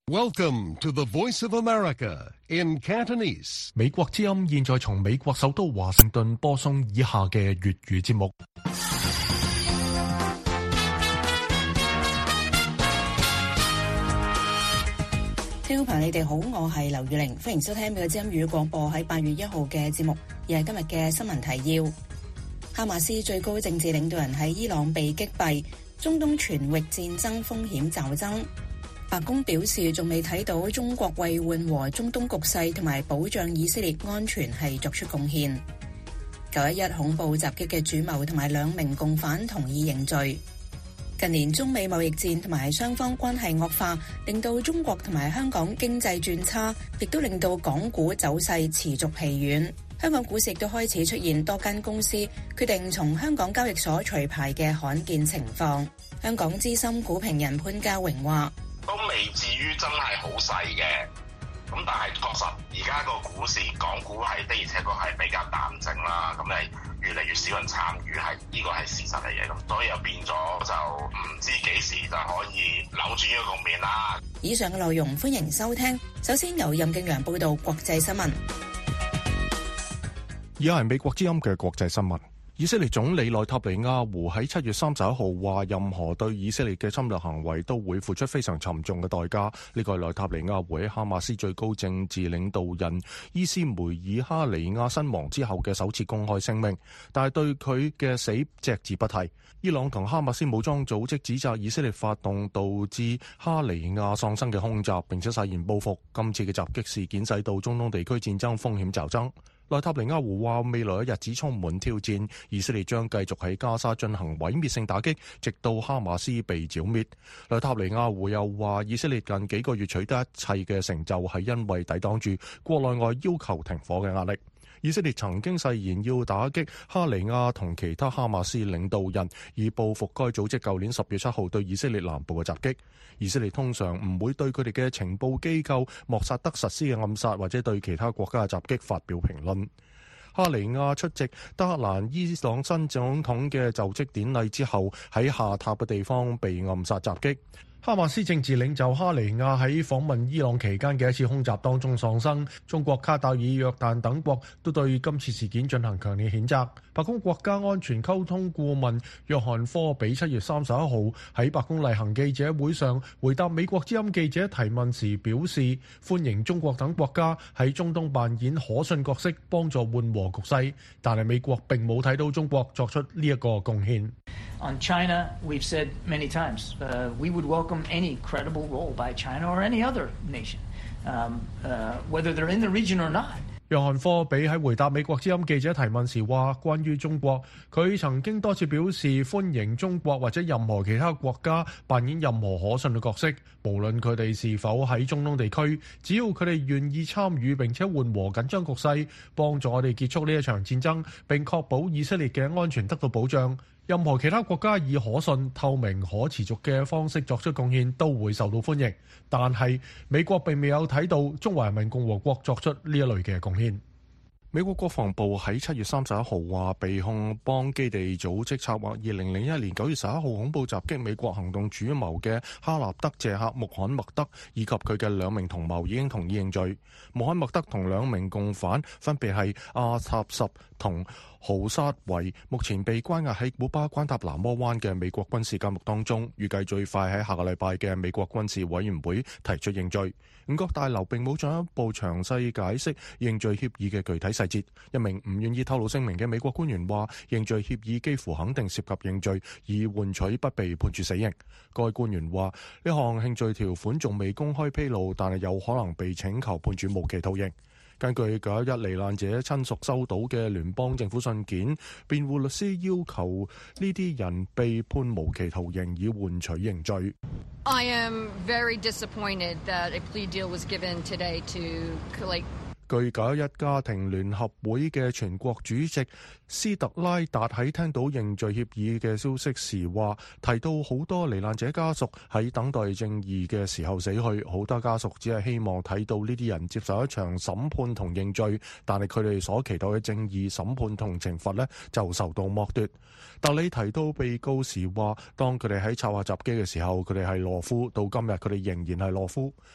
Welcome to the Voice of America in Cantonese. 美國之音現在從美國首都華盛頓播送以下嘅粵語節目。 聽眾朋友，你哋好，我係劉宇玲，歡迎收聽美國之音粵語廣播喺8月1號嘅節目，而係今日嘅新聞提要。哈馬斯最高政治領導人喺伊朗被擊斃，中東全域戰爭風險驟增。白宮表示，仲未睇到中國為緩和中東局勢同埋保障以色列安全係作出貢獻。911恐怖襲擊嘅主謀同埋2名共犯同意認罪。近年中美貿易戰同埋雙方關係惡化，令到中國同埋香港經濟轉差，亦都令到港股走勢持續疲軟。香港股市亦都開始出現多間公司決定從香港交易所除牌嘅罕見情況。香港資深股評人潘家榮話： 都未至於真係好細嘅，咁但係確實而家個股市港股係的而且確係比較淡靜啦，咁係越嚟越少人參與，係呢個係事實嚟嘅，咁所以又變咗就唔知幾時就可以扭轉呢個局面啦。 以上嘅內容歡迎收聽，首先由任敬良報道國際新聞。 以下係美國之音嘅國際新聞。以色列總理內塔尼亞胡喺7月31號話，任何對以色列嘅侵略行為都會付出非常沉重嘅代價。呢個係內塔尼亞胡喺哈馬斯最高政治領導人伊斯梅爾哈尼亞身亡之後嘅首次公開聲明，但係對佢嘅死隻字不提。伊朗同哈馬斯武裝組織指責以色列發動導致哈尼亞喪生嘅空襲，並且誓言報復。今次嘅襲擊事件使到中東地區戰爭風險驟增。內塔尼亞胡話，未來嘅日子充滿挑戰，以色列將繼續喺加沙進行毀滅性打擊，直到哈馬斯被剿滅。內塔尼亞胡又話，以色列近幾個月取得一切嘅成就係因為抵擋住國內外要求停火嘅壓力。以色列曾經誓言要打擊哈尼亞同其他哈馬斯領導人，以報復該組織舊年10月7號對以色列南部嘅襲擊。以色列通常唔會對佢哋嘅情報機構莫薩德實施嘅暗殺或者對其他國家嘅襲擊發表評論。哈尼亞出席德黑蘭伊朗新總統嘅就職典禮之後，喺下榻嘅地方被暗殺襲擊。哈馬斯政治領袖哈尼亞喺訪問伊朗期間嘅一次空襲當中喪生。中國、卡塔爾、約旦等國都對今次事件進行強烈譴責。白宮國家安全溝通顧問約翰科比7月31號喺白宮例行記者會上回答美國之音記者提問時表示，歡迎中國等國家喺中東扮演可信角色，幫助緩和局勢，但係美國並冇睇到中國作出呢一個貢獻。 On China, we've said many times, we would welcome any credible role by China or any other nation, whether they're in the region or not. 約翰科比喺回答美國之音記者提問時話，關於中國，佢曾經多次表示歡迎中國或者任何其他國家扮演任何可信嘅角色，無論佢哋是否喺中東地區，只要佢哋願意參與並且緩和緊張局勢，幫助我哋結束呢一場戰爭，並確保以色列嘅安全得到保障。任何其他國家以可信、透明、可持續嘅方式作出貢獻都會受到歡迎，但係美國並未有睇到中華人民共和國作出呢一類嘅貢獻。美國國防部喺7月31號話，被控幫基地組織策劃2001年9月11號恐怖襲擊美國行動主謀嘅哈納德·謝克·穆罕默德以及佢嘅2名同謀已經同意認罪。穆罕默德同2名共犯分別係阿塔什同豪沙維，目前被關押喺古巴關塔那摩灣嘅美國軍事監獄當中，預計最快喺下個禮拜嘅美國軍事委員會提出認罪。五角大樓並冇進一步詳細解釋認罪協議嘅具體細節。一名唔願意透露姓名嘅美國官員話，認罪協議幾乎肯定涉及認罪，以換取不被判處死刑。該官員話，呢項認罪條款仲未公開披露，但係有可能被請求判處無期徒刑。根據911罹難者親屬收到嘅聯邦政府信件，辯護律師要求呢啲人被判無期徒刑以換取認罪。 I am very disappointed that a plea deal was given today to collect 據911家庭聯合會嘅全國主席斯特拉達喺聽到認罪協議嘅消息時話，提到好多罹難者家屬喺等待正義嘅時候死去，好多家屬只係希望睇到呢啲人接受一場審判同認罪，但係佢哋所期待嘅正義審判同懲罰呢就受到剝奪。特里提到被告時話，當佢哋喺策劃襲擊嘅時候，佢哋係懦夫，到今日佢哋仍然係懦夫。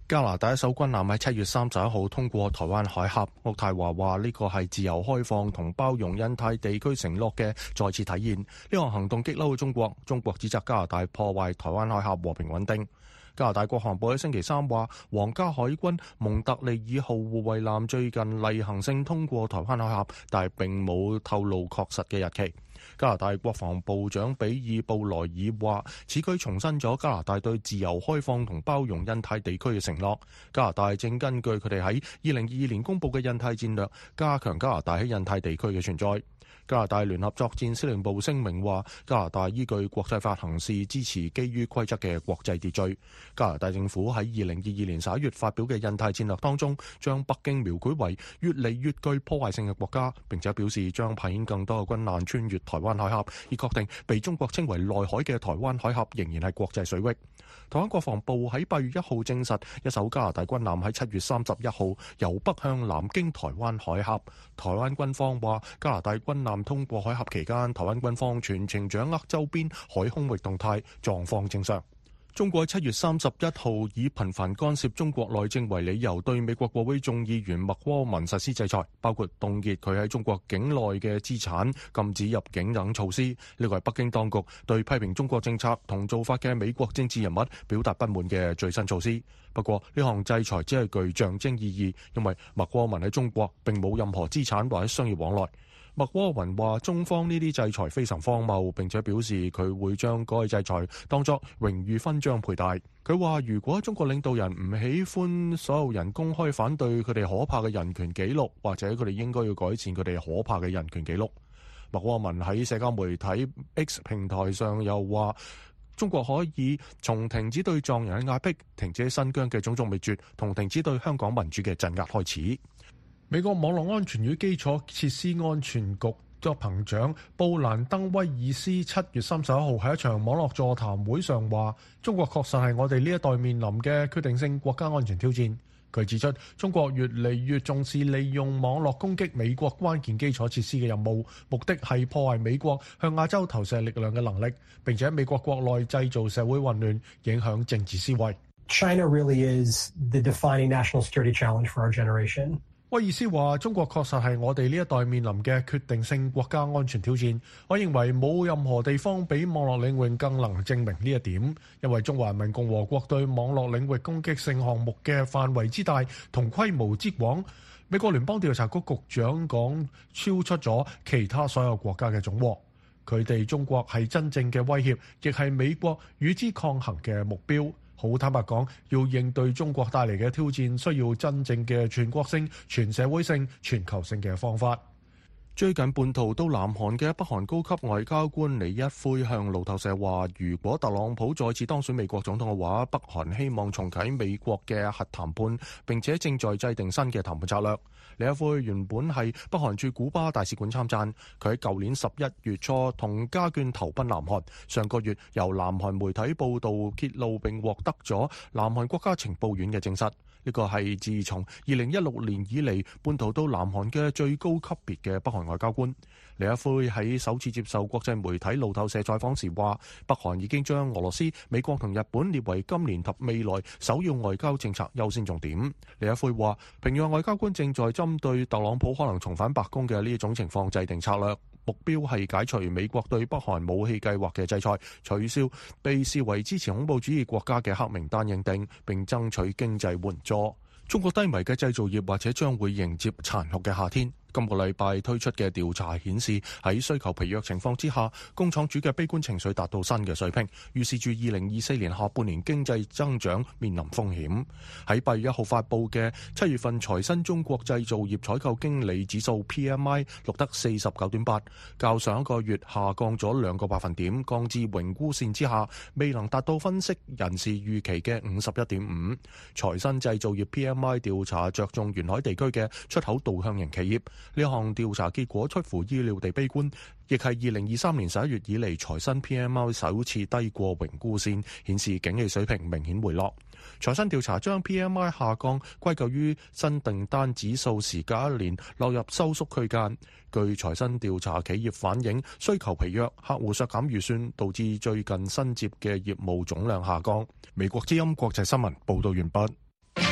加拿大一艘軍艦喺7月31號通過台灣海峽，渥太華話呢個係自由開放同包容印太地區承諾嘅再次體現。呢項行動激嬲中國，中國指責加拿大破壞台灣海峽和平穩定。加拿大國防部喺星期三話，皇家海軍蒙特利爾號護衛艦最近例行性通過台灣海峽，但係並冇透露確實嘅日期。加拿大國防部長比爾布萊爾話，此舉重申咗加拿大對自由開放同包容印太地區嘅承諾。加拿大正根據佢哋喺2022年公佈嘅印太戰略，加強加拿大喺印太地區嘅存在。加拿大聯合作戰司令部聲明話，加拿大依據國際法行事，支持基於規則嘅國際秩序。加拿大政府喺2022年11月發表嘅印太戰略當中，將北京描繪為越嚟越具破壞性嘅國家，並且表示將派遣更多嘅軍艦穿越台灣海峽，以確定被中國稱為內海嘅台灣海峽仍然係國際水域。台灣國防部喺8月1號證實，一艘加拿大軍艦喺7月31號由北向南經台灣海峽。台灣軍方話，加拿大軍艦通過海峽期間，台灣軍方全程掌握周邊海空域動態，狀況正常。中國喺7月31號以頻繁干涉中國內政為理由，對美國國會眾議員麥柯文實施制裁，包括凍結佢喺中國境內嘅資產、禁止入境等措施。呢個係北京當局對批評中國政策同做法嘅美國政治人物表達不滿嘅最新措施。不過呢項制裁只係具象徵意義，因為麥柯文喺中國並冇任何資產或者商業往來。麥柯文話中方呢啲制裁非常荒謬，並且表示佢會將嗰個制裁當作榮譽勳章佩戴。佢話如果中國領導人唔喜歡所有人公開反對佢哋可怕嘅人權紀錄，或者佢哋應該要改善佢哋可怕嘅人權紀錄。麥柯文喺社交媒體 X 平台上又話，中國可以從停止對藏人嘅壓迫、停止喺新疆嘅種族滅絕同停止對香港民主嘅鎮壓開始。美國網絡安全與基礎設施安全局執行長布蘭登威爾斯7月31號喺一場網絡座談會上話，中國確實係我哋呢一代面臨嘅決定性國家安全挑戰。佢指出，中國越嚟越重視利用網絡攻擊美國關鍵基礎設施嘅任務，目的係破壞美國向亞洲投射力量嘅能力，並且喺美國國內製造社會混亂，影響政治思維。 China really is the defining national security challenge for our generation. 威爾斯話：中國確實係我哋呢一代面臨嘅決定性國家安全挑戰。我認為冇任何地方比網絡領域更能證明呢一點，因為中華人民共和國對網絡領域攻擊性項目嘅範圍之大同規模之廣，美國聯邦調查局局長講超出咗其他所有國家嘅總和。佢哋中國係真正嘅威脅，亦係美國與之抗衡嘅目標。好坦白講，要應對中國帶嚟嘅挑戰，需要真正嘅全國性、全社會性、全球性嘅方法。最近叛逃到南韓嘅北韓高級外交官李一輝向路透社話，如果特朗普再次當選美國總統嘅話，北韓希望重啟美國嘅核談判，並且正在制定新嘅談判策略。李一輝原本係北韓駐古巴大使館參贊，佢喺舊年11月初同家眷投奔南韓，上個月由南韓媒體報導揭露並獲得咗南韓國家情報院嘅證實。呢個係自從2016年以嚟叛逃到南韓嘅最高級別嘅北韓外交官。李一輝喺首次接受國際媒體路透社採訪時話，北韓已經將俄羅斯、美國同日本列為今年及未來首要外交政策優先重點。李一輝話，平壤外交官正在針對特朗普可能重返白宮嘅呢一種情況制定策略，目標係解除美國對北韓武器計劃嘅制裁，取消被視為支持恐怖主義國家嘅黑名單認定，並爭取經濟援助。中國低迷嘅製造業或者將會迎接殘酷嘅夏天。今個禮拜推出嘅調查顯示，喺需求疲弱情況之下，工廠主嘅悲觀情緒達到新嘅水平，預示住2024年下半年經濟增長面臨風險。喺8月1號發布嘅7月份財新中國製造業採購經理指數 PMI 錄得 49.8， 較上一個月下降咗2個百分點，降至榮枯線之下，未能達到分析人士預期嘅 51.5。財新製造業 PMI 調查着重沿海地區嘅出口導向型企業。呢項調查結果出乎意料地悲觀，亦係2023年11月以嚟財新 PMI 首次低過榮枯線，顯示景氣水平明顯回落。財新調查將 PMI 下降歸咎於新訂單指數時隔1年落入收縮區間。據財新調查，企業反映需求疲弱，客戶削減預算，導致最近新接嘅業務總量下降。美國之音國際新聞報道完畢。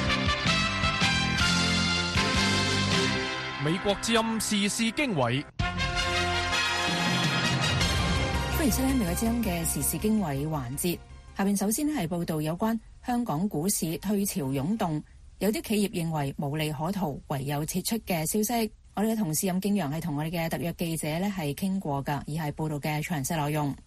美國之音時事經緯， 歡迎收聽美國之音嘅時事經緯環節。下面首先係報道有關香港股市退潮湧動，有啲企業認為無利可圖，唯有撤出嘅消息。我哋嘅同事任敬陽係同我哋嘅特約記者咧係傾過㗎，而係報道嘅詳細內容。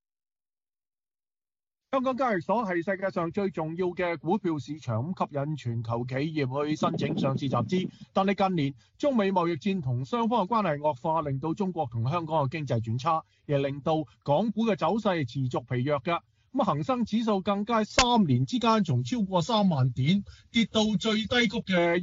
香港交易所係世界上最重要嘅股票市場，吸引全球企業去申請上市集資。但係近年中美貿易戰同雙方嘅關係惡化，令到中國同香港嘅經濟轉差，亦令到港股嘅走勢持續疲弱嘅。咁恒生指數更加3年之間從超過3萬點跌到最低谷嘅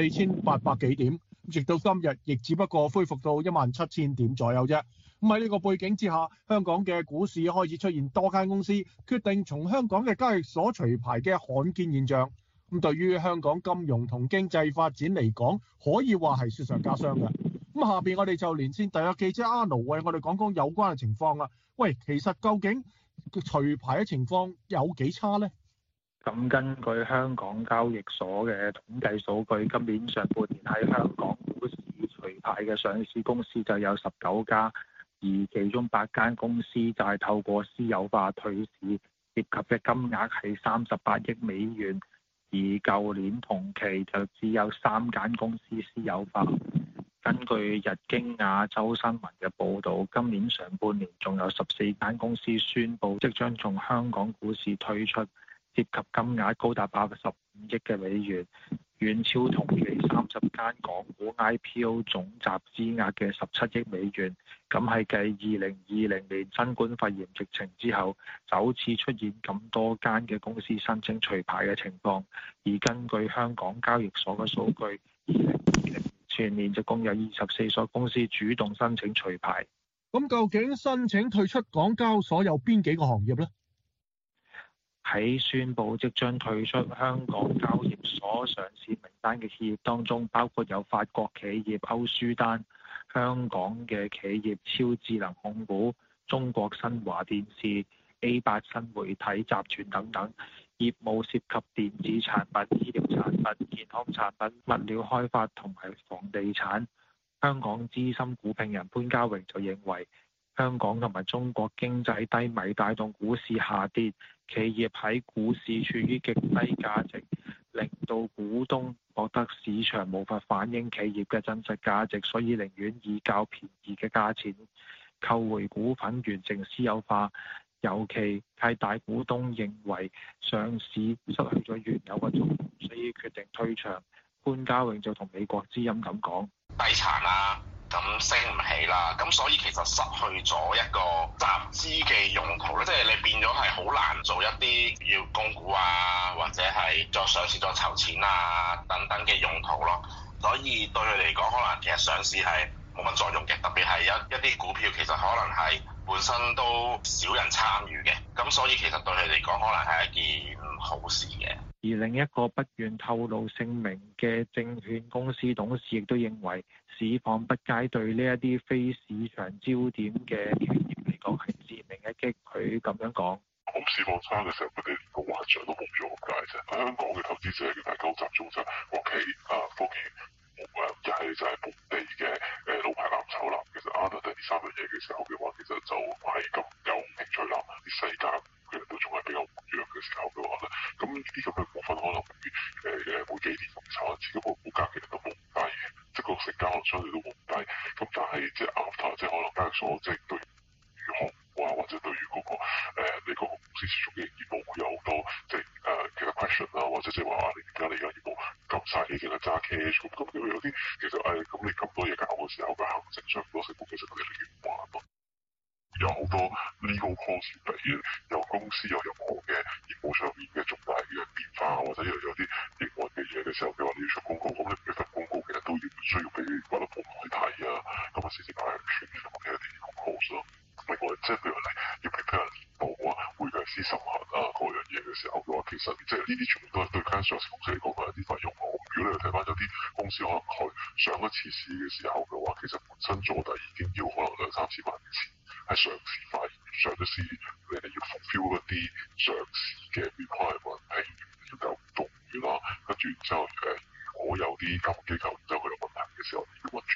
14,800幾點，直到今日亦只不過恢復到17,000點左右啫。咁喺呢個背景之下，香港嘅股市開始出現多間公司決定從香港嘅交易所除牌嘅罕見現象。咁對於香港金融同經濟發展嚟講，可以話係雪上加霜嘅。咁下邊我哋就連線特約記者阿奴為我哋講講有關嘅情況啦。喂，其實究竟除牌嘅情況有幾差呢？ 咁根據香港交易所嘅統計數據，今年上半年喺香港股市除牌嘅上市公司就有19家。而其中8間公司就係透過私有化退市，涉及嘅金額係38億美元，而舊年同期就只有3間公司私有化。根據日經亞洲新聞嘅報導，今年上半年仲有14間公司宣布即將從香港股市退出，涉及金額高達85億嘅美元，遠超同期30間港股 IPO 總集資額嘅17億美元。咁係繼2020年新冠肺炎疫情之後，首次出現咁多間嘅公司申請除牌嘅情況。而根據香港交易所嘅數據，2020年全年就共有24所公司主動申請除牌。 咁究竟申請退出港交所有邊幾個行業呢？ 喺宣布即將退出香港交易所上市名單嘅企業當中，包括有法國企業歐舒丹、香港嘅企業超智能控股、中國新華電視、A8 新媒體集團等等，業務涉及電子產品、醫療產品、健康產品、物料開發同埋房地產。香港資深股評人潘家榮就認為，香港同埋中國經濟低迷帶動股市下跌，企業喺股市處於極低價值，令到股東覺得市場無法反映企業嘅真實價值，所以寧願以較便宜嘅價錢購回股份完成私有化。尤其係大股東認為上市失去咗原有嘅作用，所以決定退場。潘家榮就同美國之音咁講： 低殘啦，咁升唔起啦，咁所以其實失去咗一個集資嘅用途咧，即係你變咗係好難做一啲要供股啊，或者係再上市再籌錢啊等等嘅用途咯。所以對佢嚟講，可能其實上市係冇乜作用嘅，特別係一啲股票其實可能係本身都少人參與嘅，咁所以其實對佢嚟講，可能係一件好事嘅。 而另一個不願透露姓名嘅證券公司董事亦都認為，市況不佳對呢一啲非市場焦點嘅企業嚟講係致命一擊。佢咁樣講： 咁市況差嘅時候，佢哋連個幻想都冇咗咁解啫。喺香港嘅投資者嘅大家集中就係國企科技，一係就係本地嘅老牌藍籌啦。其實啱得第3樣嘢嘅時候嘅話，其實就唔係咁有興趣啦。啲世界嘅人都仲係比較活躍嘅時候嘅話咧，咁呢啲咁嘅股份可能每幾年咁炒一次，咁個股價其實都冇咁低嘅，即係個成交量相對都冇咁低。咁但係即係 after 即係可能交易所即係對於項目啊，或者對於嗰個你嗰個公司持續嘅業務會有好多即係其他 question 啦，或者即係話你點解你而家業務急晒，你淨係揸 cash 咁有啲其實咁你咁多嘢搞嘅時候嘅行政上好多成本其實佢哋寧願唔玩咯。有好多 legal cost 要俾嘅，有公司有任何嘅業務上面嘅重大嘅變化，或者有啲營運嘅嘢嘅時候，譬如話你要出公告，咁你每份公告其實都要需要俾法律部門去睇啊，咁啊先至派人處理同埋一啲 legal cost 咯。另外即係譬如你要 prepare 年報啊、會計師審核啊嗰樣嘢嘅時候嘅話，其實即係呢啲全部都係對間上市公司嚟講係一啲費用。如果你睇翻有啲公司可能佢上一次市嘅時候嘅話，其實本身做底已經要可能2-3千萬嘅錢。喺上市化上咗市，你哋要 fulfill 一啲上市嘅 requirement， 譬如要夠動員啦，跟住之後如果有啲監管機構之後佢有問題嘅時候，要揾專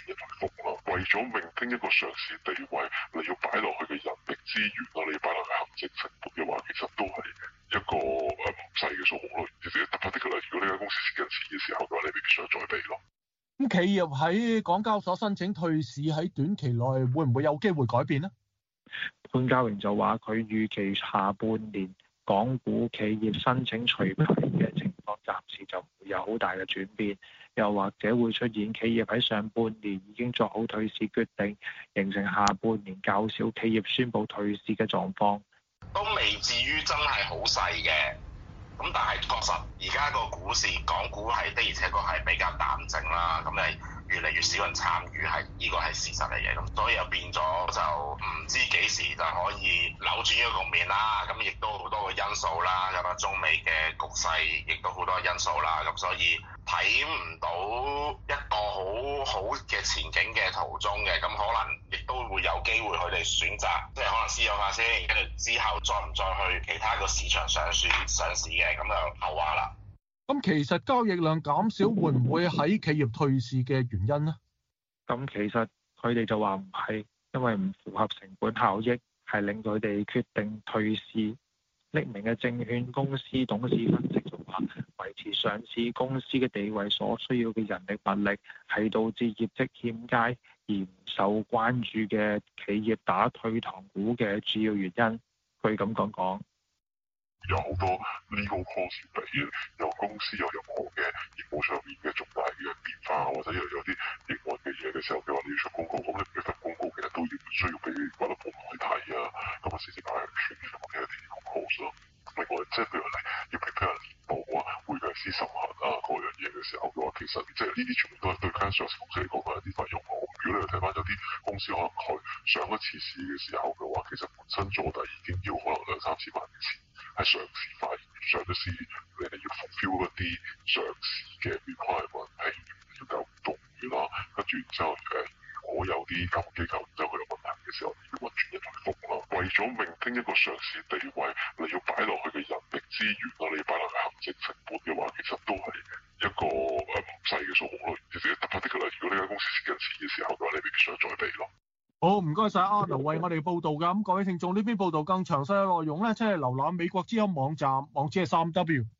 聽一個上市地位，你要擺落去嘅人力資源啊，你要擺落去行政成本嘅話，其實都係一個唔細嘅數目咯。其實特別啲嘅啦，如果呢間公司蝕緊錢嘅時候嘅話，你未必想再俾咯。 咁企業喺港交所申請退市喺短期內會唔會有機會改變呢？ 潘嘉榮就話：佢預期下半年港股企業申請除牌嘅情況暫時就唔會有好大嘅轉變，又或者會出現企業喺上半年已經作好退市決定，形成下半年較少企業宣布退市嘅狀況。 都未至於真係好細嘅，咁但係確實而家個股市港股係的而且確係比較淡靜啦，咁係越嚟越少人參與，係呢個係事實嚟嘅，咁所以又變咗就唔知幾時就可以扭轉呢個局面啦。咁亦都好多個因素啦，咁啊中美嘅局勢亦都好多因素啦，咁所以睇唔到一個好嘅前景嘅途中嘅，咁可能亦都會有機會佢哋選擇即係可能私有化先，跟住之後再唔再去其他個市場上市嘅，咁就後話啦。 咁其實交易量減少會唔會喺企業退市嘅原因呢？ 咁其實佢哋就話唔係，因為唔符合成本效益，係令佢哋決定退市。匿名嘅證券公司董事分析就話，維持上市公司嘅地位所需要嘅人力物力，係導致業績欠佳而唔受關注嘅企業打退堂鼓嘅主要原因。佢咁講。 有好多 legal cost 俾有公司有任何嘅業務上面嘅重大嘅變化，或者有啲營運嘅嘢嘅時候，譬如話你要出公告，咁你呢份公告其實都要需要俾法律部門去睇啊，咁啊先至解決咁嘅一啲 legal cost 咯。另外即係譬如你要 prepare 年報啊、會計師審核啊嗰樣嘢嘅時候嘅話，其實即係呢啲全部都係對間上市公司嚟講係一啲費用。如果你睇翻有啲公司可能佢上一次市嘅時候嘅話，其實本身坐底已經要可能2-3千萬嘅錢。喺上市化上咗市，你哋要 fulfill 一啲上市嘅 requirement，譬如要夠動員啦，跟住之後如果有啲監管機構就佢有問題嘅時候，要運轉一台風啦。為咗明聽一個上市地位，你要擺落去嘅人力資源啦，你要擺落去行政成本嘅話，其實都係一個唔細嘅數目咯。其實特別啲嘅啦，如果呢間公司蝕緊錢嘅時候嘅話，你未必想再俾咯。 好，唔該晒阿劉為我哋報道㗎。咁各位聽眾呢邊報道更詳細嘅內容咧，即係瀏覽美國之音網站，網址係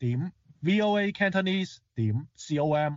3w.voacantonese.com。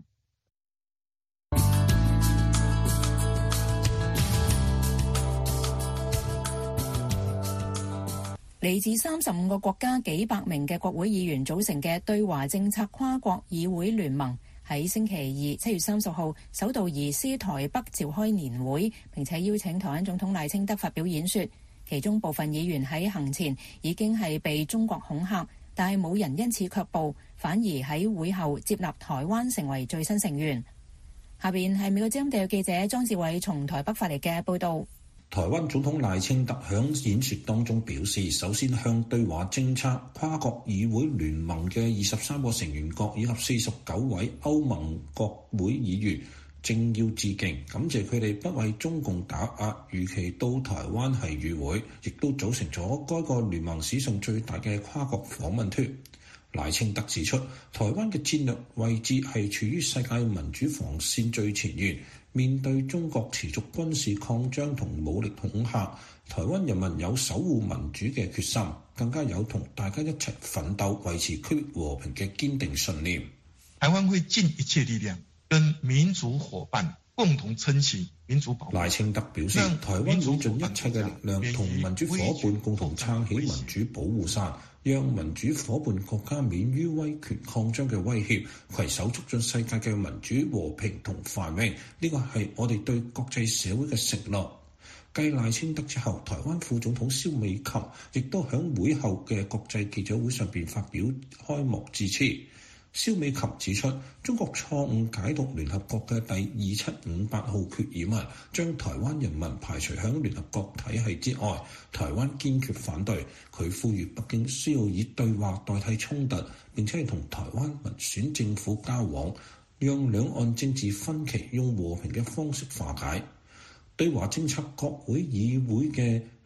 嚟自35個國家幾百名嘅國會議員組成嘅對華政策跨國議會聯盟，喺星期二7月30號首度移師台北召開年會，並且邀請台灣總統賴清德發表演說。其中部分議員喺行前已經係被中國恐嚇，但係冇人因此卻步，反而喺會後接納台灣成為最新成員。下邊係美國之音地記者莊志偉從台北發嚟嘅報導。 台灣總統賴清德響演說當中表示，首先向對華政策跨國議會聯盟嘅23個成員國以及49位歐盟國會議員正要致敬，感謝佢哋不為中共打壓，如期到台灣係與會，亦都組成咗該個聯盟史上最大嘅跨國訪問團。賴清德指出，台灣嘅戰略位置係處於世界民主防線最前沿，面對中國持續軍事擴張同武力恐嚇，台灣人民有守護民主嘅決心，更加有同大家一齊奮鬥維持區域和平嘅堅定信念。 台灣會盡一切力量跟民主夥伴共同撐起民主保護。 賴清德表示，台灣會盡一切嘅力量同民主夥伴共同撐起民主保護傘，讓民主夥伴國家免於威權擴張嘅威脅，攜手促進世界嘅民主和平同繁榮。呢個係我哋對國際社會嘅承諾。繼賴清德之後，台灣副總統蕭美琴亦都喺會後嘅國際記者會上邊發表開幕致辭。蕭美琴指出，中國錯誤解讀聯合國嘅第2758號決議案，將台灣人民排除響聯合國體系之外，台灣堅決反對。佢呼籲北京需要以對話代替衝突，並且係同台灣民選政府交往，讓兩岸政治分歧用和平嘅方式化解。對華政策國會議會嘅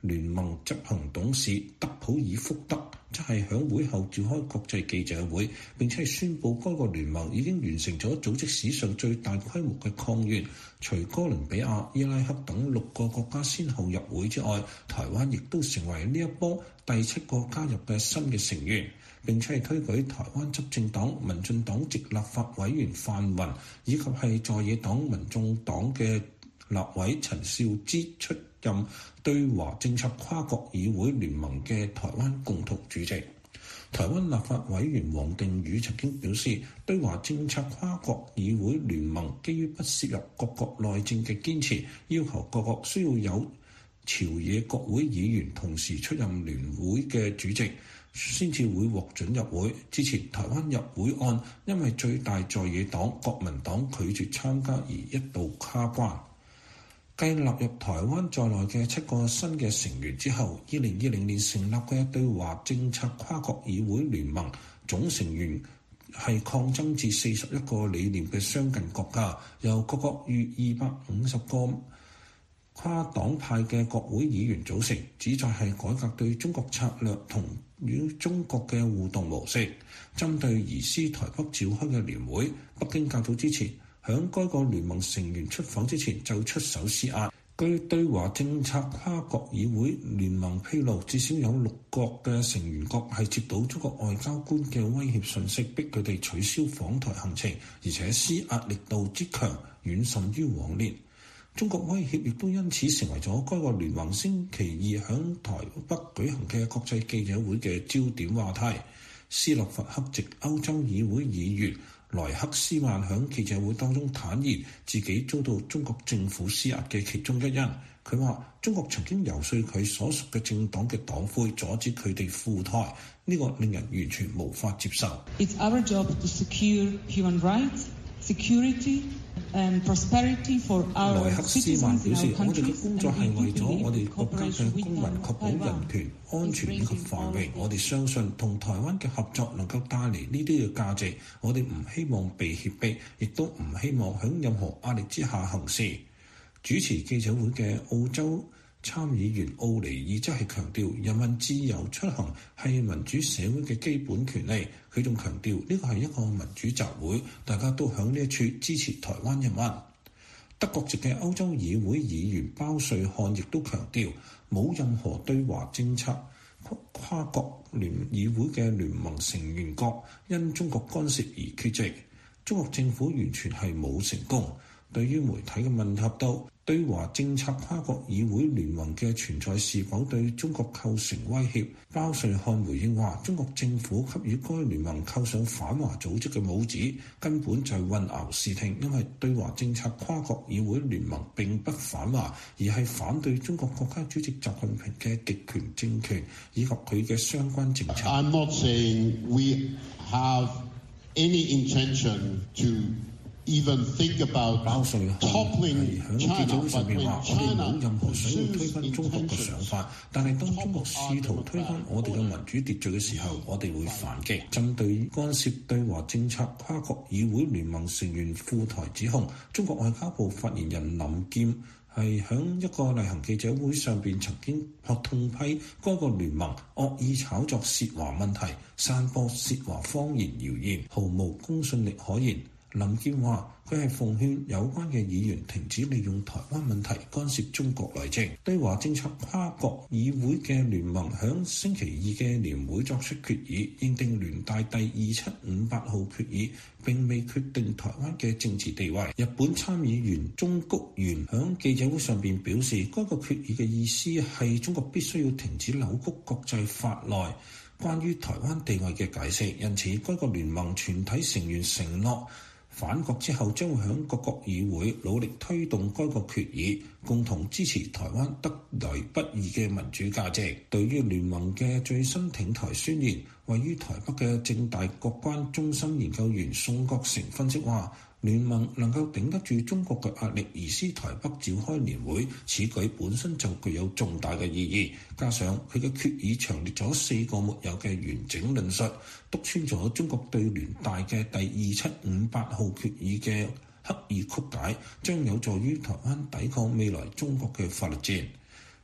聯盟執行董事德普爾福德則係響會後召開國際記者會，並且係宣布該個聯盟已經完成咗組織史上最大規模嘅擴員，除哥倫比亞、伊拉克等6個國家先後入會之外，台灣亦都成為呢一波第7個加入嘅新嘅成員，並且係推舉台灣執政黨民進黨籍立法委員范雲以及係在野黨民眾黨嘅立委陳肇之出任對華政策跨國議會聯盟嘅台灣共同主席。台灣立法委員王定宇曾經表示，對華政策跨國議會聯盟基於不涉入各國內政嘅堅持，要求各國需要有朝野國會議員同時出任聯會嘅主席，先至會獲准入會。之前台灣入會案因為最大在野黨國民黨拒絕參加而一度卡關。繼納入台灣在內嘅7個新嘅成員之後，2020年成立嘅對華政策跨國議會聯盟總成員係擴增至41個理念嘅相近國家，由各國逾250個跨黨派嘅國會議員組成，旨在係改革對中國策略同與中國嘅互動模式。針對移師台北召開嘅聯會，北京較早之前響該個聯盟成員出訪之前就出手施壓。據對華政策跨國議會聯盟披露，至少有6國嘅成員國係接到中國外交官嘅威脅信息，逼佢哋取消訪台行程，而且施壓力度之強，遠甚於往年。中國威脅亦都因此成為咗該個聯盟星期二響台北舉行嘅國際記者會嘅焦點話題。斯洛伐克籍歐洲議會議員萊克斯曼響記者會當中坦言，自己遭到中國政府施壓嘅其中一因。佢話中國曾經遊說佢所屬嘅政黨嘅黨魁阻止佢哋赴台，呢個令人完全無法接受。 It's our job to secure human rights, security and prosperity for our 萊克斯曼表示，我哋嘅工作係為咗我哋國家嘅公民確保人權、安全以及繁榮。我哋相信同台灣嘅合作能夠帶嚟呢啲嘅價值。我哋唔希望被脅迫，亦都唔希望喺任何壓力之下行事。主持記者會嘅澳洲參議員奧尼爾則係強調，人民自由出行係民主社會嘅基本權利。佢仲強調呢個係一個民主集會，大家都響呢一處支持台灣人民。德國籍嘅歐洲議會議員包瑞漢亦都強調，冇任何對華政策跨國聯議會嘅聯盟成員國因中國干涉而缺席。中國政府完全係冇成功。對於媒體嘅問及到對華政策跨國議會聯盟嘅存在是否對中國構成威脅，包瑞漢回應話：中國政府給予該聯盟扣上反華組織嘅帽子，根本就係混淆視聽。因為對華政策跨國議會聯盟並不反華，而係反對中國國家主席習近平嘅極權政權以及佢嘅相關政策。 I'm not saying we have any intention to even think about toppling China, but when China 任何想要推翻中國嘅想法，但係當中國試圖推翻我哋嘅民主秩序嘅時候，我哋會反擊。針對干涉對華政策跨國議會聯盟成員赴台指控，中國外交部發言人林劍係喺一個例行記者會上邊曾經痛批該個聯盟惡意炒作涉華問題，散播涉華謊言謠言，毫無公信力可言。林健話：佢係奉勸有關嘅議員停止利用台灣問題干涉中國內政。對華政策跨國議會嘅聯盟響星期二嘅年會作出決議，認定聯大第2758號決議並未決定台灣嘅政治地位。日本參議員中谷元響記者會上邊表示，該個決議嘅意思係中國必須要停止扭曲國際法內關於台灣地位嘅解釋，因此該個聯盟全體成員承諾返國之後將會響各國議會努力推動該個決議，共同支持台灣得來不易嘅民主價值。對於聯盟嘅最新挺台宣言，位於台北嘅政大國關中心研究員宋國成分析話，聯盟能夠頂得住中國嘅壓力，移師台北召開年會，此舉本身就具有重大嘅意義。加上佢嘅決議詳列咗4個沒有嘅完整論述，篤穿咗中國對聯大嘅第2758號決議嘅刻意曲解，將有助於台灣抵抗未來中國嘅法律戰。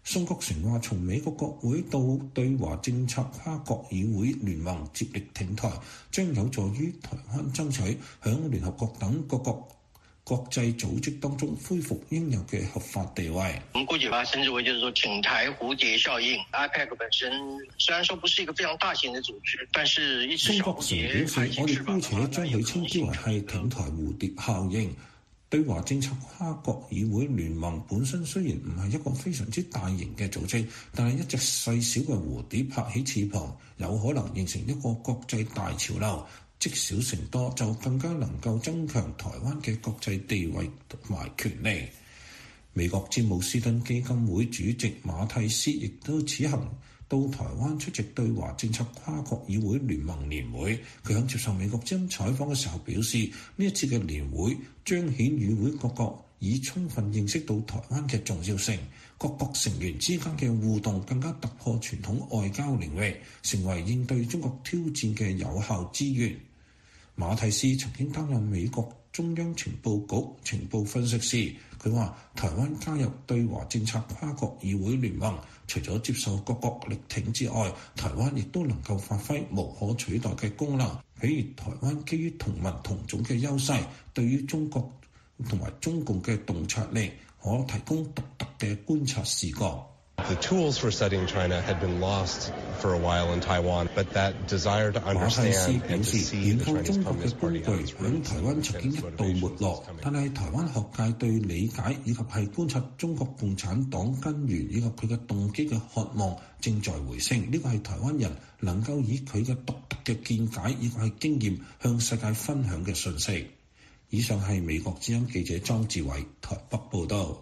宋國成話：從美國國會到對華政策跨國議會聯盟接力挺台，將有助於台灣爭取響聯合國等各國國際組織當中恢復應有嘅合法地位。 我們估計吧，稱之為就是說挺台蝴蝶效應。IPEC 本身雖然說不是一個非常大型的組織，但是一隻小蝴蝶。 宋國成表示：我哋姑且將佢稱之為係挺台蝴蝶效應。對華政策跨國議會聯盟本身雖然唔係一個非常之大型嘅組織，但係一隻細小嘅蝴蝶拍起翅膀，有可能形成一個國際大潮流。積少成多，就更加能夠增強台灣嘅國際地位同埋權利。美國詹姆斯敦基金會主席馬蒂斯亦都此行到台灣出席對華政策跨國議會聯盟年會。佢喺接受美國之音採訪嘅時候表示，呢一次嘅年會彰顯與會各國已充分認識到台灣嘅重要性，各國成員之間嘅互動更加突破傳統外交領域，成為應對中國挑戰嘅有效資源。馬蒂斯曾經擔任美國中央情報局情報分析師，佢話台灣加入對華政策跨國議會聯盟，除咗接受各國力挺之外，台灣亦都能夠發揮無可取代嘅功能。譬如台灣基於同文同種嘅優勢，對於中國同埋中共嘅洞察力，可提供獨特嘅觀察視角。 The tools for studying China had been lost for a while in Taiwan, but that desire to understand and to see the Chinese Communist Party on its roots 台灣曾經一度沒落，但係台灣學界對理解以及係觀察中國共產黨根源以及佢嘅動機嘅渴望正在回升。呢個係台灣人能夠以佢嘅獨特嘅見解以及係經驗向世界分享嘅訊息。以上係美國之音記者莊志偉台北報道。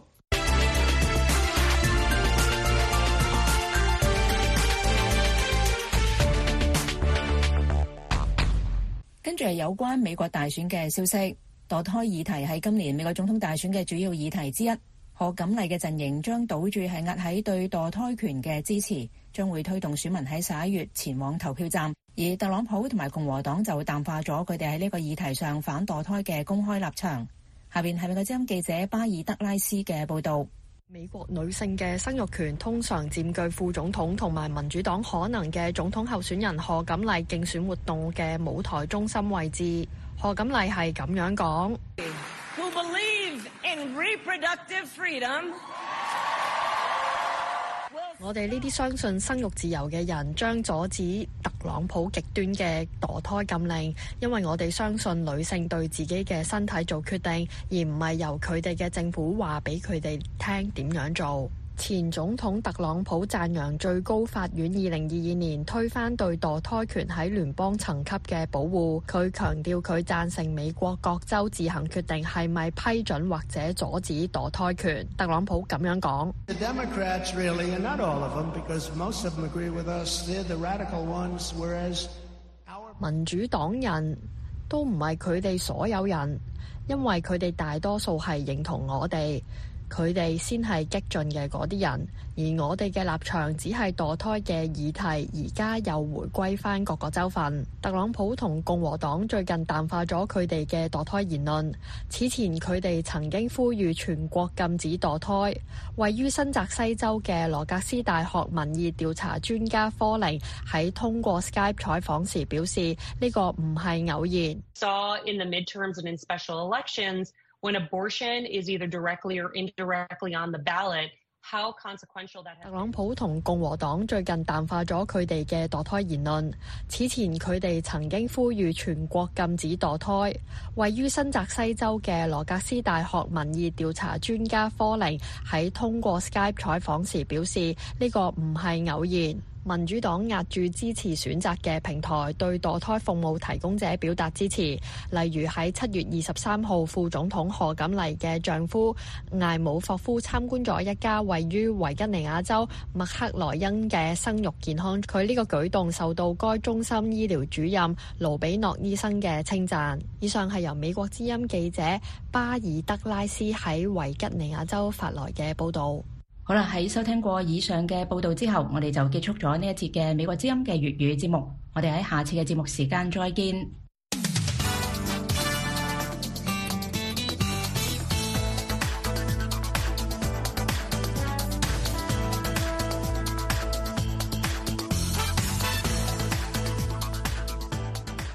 跟住係有關美國大選嘅消息，墮胎議題係今年美國總統大選嘅主要議題之一。賀錦麗嘅陣營將賭注係壓喺對墮胎權嘅支持，將會推動選民喺11月前往投票站。而特朗普同埋共和黨就淡化咗佢哋喺呢個議題上反墮胎嘅公開立場。下邊係美國之音記者巴爾德拉斯嘅報導。 美國女性嘅生育權通常佔據副總統同埋民主黨可能嘅總統候選人賀錦麗競選活動嘅舞台中心位置。賀錦麗係咁樣講。 Who believe in reproductive freedom? 我哋呢啲相信生育自由嘅人將阻止特朗普極端嘅墮胎禁令，因為我哋相信女性對自己嘅身體做決定，而唔係由佢哋嘅政府話俾佢哋聽點樣做。前總統特朗普讚揚最高法院2022年推翻對墮胎權喺聯邦層級嘅保護。佢強調佢贊成美國各州自行決定係咪批准或者阻止墮胎權。特朗普咁樣講。民主黨人都唔係佢哋所有人，因為佢哋大多數係認同我哋。佢哋先係激進嘅嗰啲人，而我哋嘅立場只係墮胎嘅議題，而家又回歸返各個州份。特朗普同共和黨最近淡化咗佢哋嘅墮胎言論。此前佢哋曾經呼籲全國禁止墮胎。位於新澤西州嘅羅格斯大學民意調查專家科寧喺通過 Skype 採訪時表示，呢個唔係偶然。 Saw in the midterms and in special elections, when abortion is either directly or indirectly on the ballot, how consequential that has been. 特朗普同共和黨最近淡化咗佢哋嘅墮胎言論。此前佢哋曾經呼籲全國禁止墮胎。位於新澤西州嘅羅格斯大學民意調查專家科寧喺通過 Skype 採訪時表示，呢個唔係偶然。民主黨壓住支持選擇嘅平台，對墮胎服務提供者表達支持。例如喺7月23號，副總統賀錦麗嘅丈夫艾姆霍夫參觀咗一家位於維吉尼亞州麥克萊恩嘅生育健康。佢呢個舉動受到該中心醫療主任盧比諾醫生嘅稱讚。以上係由美國之音記者巴爾德拉斯喺維吉尼亞州發來嘅報導。 好啦，喺收聽過以上嘅報道之後，我哋就結束咗呢一節嘅美國之音嘅粵語節目。我哋喺下次嘅節目時間再見。